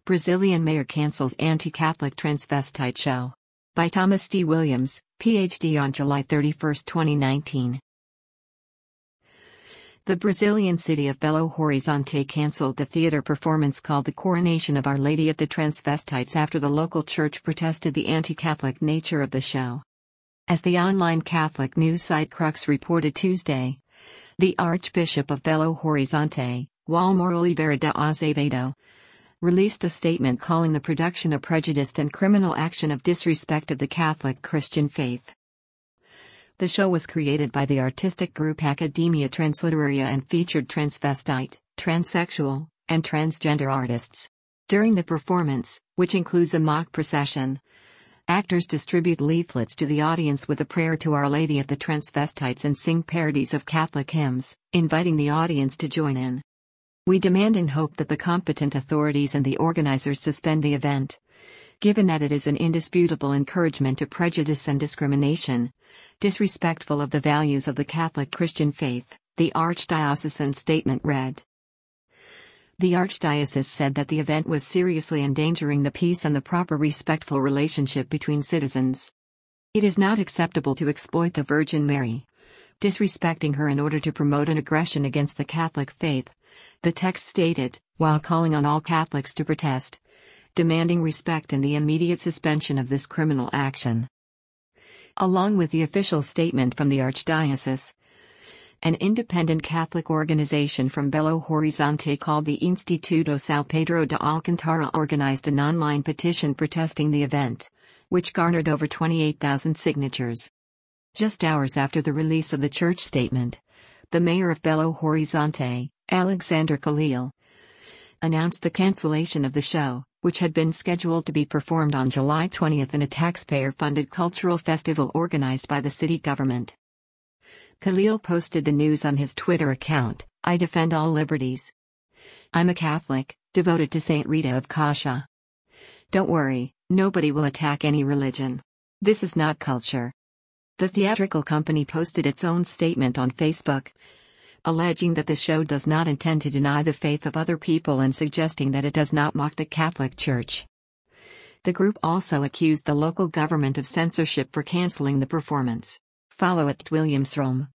Brazilian mayor cancels anti-Catholic transvestite show. By Thomas D. Williams, Ph.D. on July 31, 2019. The Brazilian city of Belo Horizonte canceled the theater performance called The Coronation of Our Lady of the Transvestites after the local church protested the anti-Catholic nature of the show. As the online Catholic news site Crux reported Tuesday, the Archbishop of Belo Horizonte, Walmor Oliveira de Azevedo, released a statement calling the production a prejudiced and criminal action of disrespect of the Catholic Christian faith. The show was created by the artistic group Academia Transliteraria and featured transvestite, transsexual, and transgender artists. During the performance, which includes a mock procession, actors distribute leaflets to the audience with a prayer to Our Lady of the Transvestites and sing parodies of Catholic hymns, inviting the audience to join in. We demand and hope that the competent authorities and the organizers suspend the event, given that it is an indisputable encouragement to prejudice and discrimination, disrespectful of the values of the Catholic Christian faith, the archdiocesan statement read. The Archdiocese said that the event was seriously endangering the peace and the proper respectful relationship between citizens. It is not acceptable to exploit the Virgin Mary, disrespecting her in order to promote an aggression against the Catholic faith, the text stated, while calling on all Catholics to protest, demanding respect and the immediate suspension of this criminal action. Along with the official statement from the Archdiocese, an independent Catholic organization from Belo Horizonte called the Instituto São Pedro de Alcântara organized an online petition protesting the event, which garnered over 28,000 signatures. Just hours after the release of the church statement, the mayor of Belo Horizonte, Alexander Khalil, announced the cancellation of the show, which had been scheduled to be performed on July 20 in a taxpayer-funded cultural festival organized by the city government. Khalil posted the news on his Twitter account, "I defend all liberties. I'm a Catholic, devoted to Saint Rita of Cássia. Don't worry, nobody will attack any religion. This is not culture." The theatrical company posted its own statement on Facebook, alleging that the show does not intend to deny the faith of other people and suggesting that it does not mock the Catholic Church. The group also accused the local government of censorship for canceling the performance. Follow @WilliamsRome.